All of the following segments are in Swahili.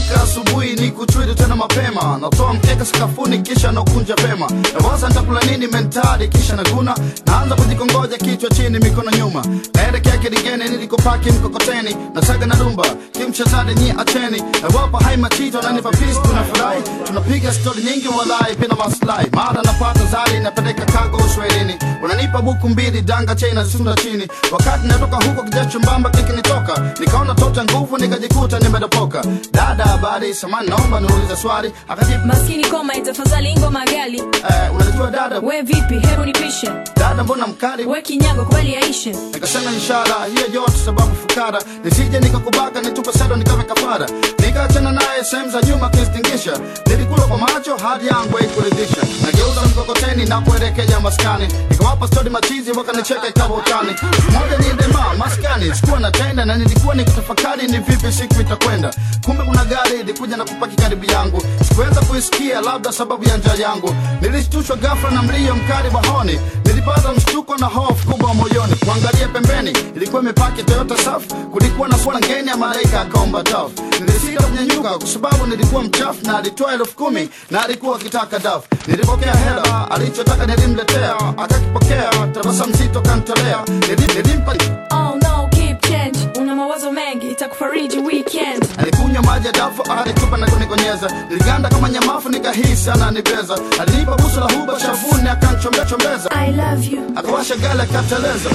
Naamka asubuhi ni kuchwili tena mapema, natoa mkeka sakafuni kisha nakunja pema. Nawaza nitakula nini mentali kisha naguna, naanza kujikongoja kichwa chini mikono nyuma. Naelekea Kiligeni nilikopaki mkokoteni, nasaga na rumba kimchezade nyi acheni. Nawapa hai machito na nipa peace tunafurahi, tunapiga story nyingi walai pina maslahi. Mara napata zali napeleka kago Uswahilini, unanipa buku mbili danga chain na sunda chini. Wakati natoka huko kijasho mbamba kikinitoka, nikaona tota nguvu nikajikuta nimedopoka. Dada habari samani naomba niulize swali, akajibu maskini koma itafadhali ngoma gali. Unajua dada we vipi hebu nipishe. Dada mbona mkali we kinyago kubali yaishe. Nikasema inshallah hiyo yote sababu fukara, nisije nikakubaka nitupa sedo nikawe kafara. Nikaachana naye sehemu za nyuma kistingisha, nilikula kwa macho hadi yangu haikuridhisha. Nageuza mkokoteni na kuelekea maskani, nikawapa story machizi wakanicheka ikawa utani. Moja ni dema maskani sikuwa natenda, na nilikuwa nikitafakari ni vipi siku itakwenda. Kumbe kuna gari ilikuja na kupaki karibu yangu, sikuweza kuisikia labda sababu ya njaa yangu. Nilishtushwa ghafla na mlio mkali bahoni, nilipata mshtuko na hofu kubwa moyoni. Kuangalia pembeni ilikuwa imepaki Toyota Surf, kulikuwa na swala ngeni ya malaika akaomba dafu. Nilisita kunyanyuka kwa sababu nilikuwa mchafu, na alitoa 10,000 na alikuwa akitaka dafu. Nilipokea hela alichotaka nilimletea, akakipokea tabasamu mzito kanitolea. Nilimpa oh no keep change, una mawazo mengi itakufariji weekend. Alikunywa maji ya dafu alitupa na kunikonyeza, niliganda kama nyamafu nikahisi ananibeza. Alinipa busu la huba shavuni akanchombeza I love you, akawasha gala akateleza.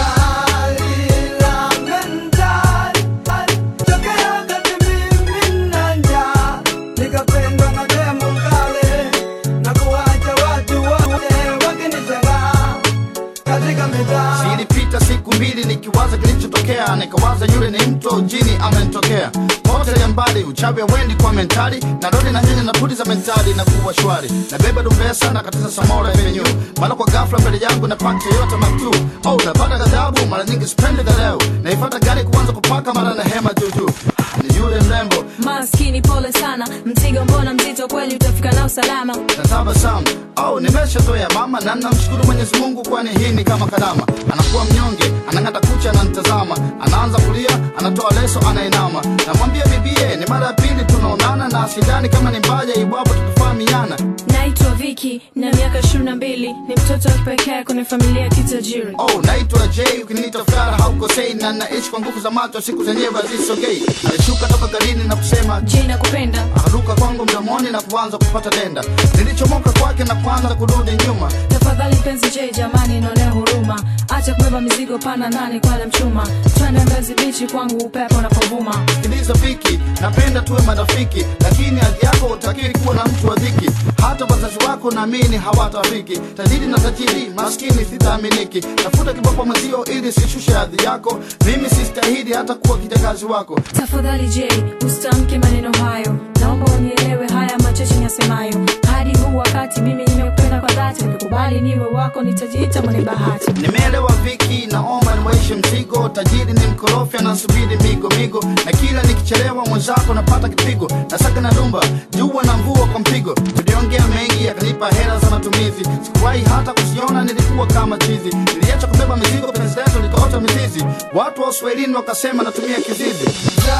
Zilipita siku mbili nikiwaza kilichotokea, nikawaza yule ni mtu jini amenitokea. Hotel ya mbali uchawi wendi kwa mentali, na rodi na nyanya na pudi za mentali na kuwa shwari. Na beba dumbesa na katiza samora venue, mara kwa ghafla mbele yangu na paki yote maktu. Oh napata ghadhabu mara nyingi spendi leo, naifata gari kuanza kupaka mara na hema juju. Ni yule mrembo maskini pole sana, mzigo mbona mzito kweli utafika na usalama. Natabasamu oh nimeshatoya mama, na namshukuru Mwenyezi Mungu kwani hii ni kama kadama. Anakuwa mnyonge anangata kucha ananitazama, anaanza kulia anatoa leso anainama. Namwambia bibie ni mara ya pili tunaonana, na sidhani kama ni mbaya iwapo tutafahamiana. Naitwa Vicky na miaka 22, ni mtoto pekee kwenye familia ya kitajiri. Oh naitwa Jay ukiniita fara haukosei, na naishi kwa nguvu za macho siku zenyewe hazisogei. Alishuka toka garini na kusema Jay nakupenda, akaruka kwangu mdomoni na kuanza kupata denda. Nilichomoka kwake na kuanza kurudi nyuma. tafadhali mpenzi Jay jamani nionee huruma, acha kubeba mizigo pana nani kwa mchuma. Twende Mbezi Beach kwangu upepo unapovuma. Sikiliza Vicky, napenda tuwe marafiki, lakini hadi yako utakiri kuwa na mtu wa dhiki. Hata wazazi wako naamini hawatafiki, tajiri na tajiri maskini sitaaminiki. Tafuta kiboko mwenzio ili sishushe hadhi yako, mimi sistahili hata kuwa kijakazi wako. Tafadhali Jay usitamke maneno hayo, naomba unielewe haya machache nisemayo. Hadi huu wakati mimi nimekupenda kwa dhati, nikikubali niwe wako nitajiita mwenye bahati. Nimeelewa Vicky naomba niwaishe mzigo, tajiri ni mkorofi anasubiri migo, na kila nikichelewa mwenzako napata kipigo. Nasaka na dumba jua na mvua kwa mpigo, tuliongea mengi akanipa hela za matumizi. Sikuwahi hata kusiona nilikuwa kama chizi, niliacha kubeba mizigo penzi letu likaota mizizi. Watu wa Uswahilini wakasema natumia kizizi.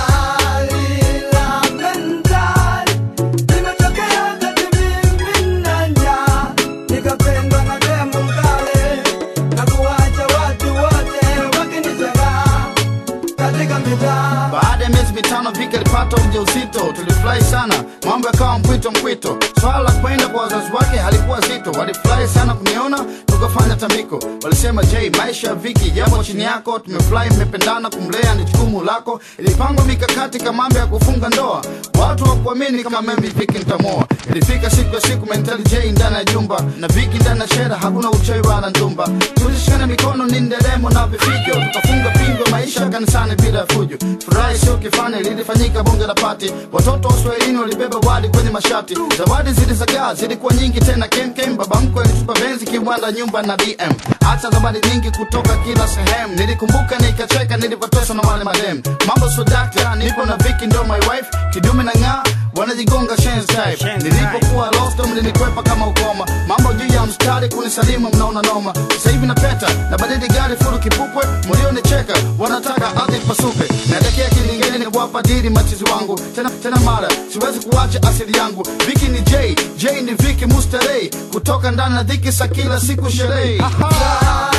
Baada ya miezi mitano Vicky alipata ujauzito, tulifurahi sana, mambo yakawa mpwito. Swala la kwenda kwa wazazi wake halikuwa zito, walifurahi sana kuniona tukafanya tambiko. Walisema Jay maisha ya Vicky yapo chini yako, tumefurahi mmependana, kumlea ni jukumu lako. Ilipangwa mikakati kama mambo ya kufunga ndoa, watu hawakuamini kama mimi Vicky nitamoa. Ilifika siku ya siku mentali Jay ndani ya jumba, na Vicky ndani ya shera, hakuna uchawi wala ndumba. Tulishikana mikono ni nderemo na vifijo, tukafunga pingo maisha kanisani bila fujo. Furahi sio kifani lilifanyika bonge la pati, watoto wa Uswahilini walibeba wadi kwenye mashati. Zawadi zilizagaa zilikuwa nyingi tena kem, baba mkwe alitupa benzi kiwanda nyumba na DM. Acha zawadi nyingi kutoka kila sehemu, nilikumbuka nikacheka nilipotosha na wale madem. Mambo so dakta nipo na Vicky ndo my wife, kidume na ng'aa wanajigonga shenzi type. Nilipokuwa lost mlinikwepa kama ukoma, mambo juu ya mstari kunisalimu mnaona noma. Sasa hivi napeta na badili gari furu kipupwe, mlionicheka wanataka ardhi pasuke. Naelekea kilingeni kuwapa dili machizi wangu, tena mara siwezi kuacha asili yangu. Viki ni J ni Viki Mustarei, kutoka ndani na dhiki sa kila siku sherehe.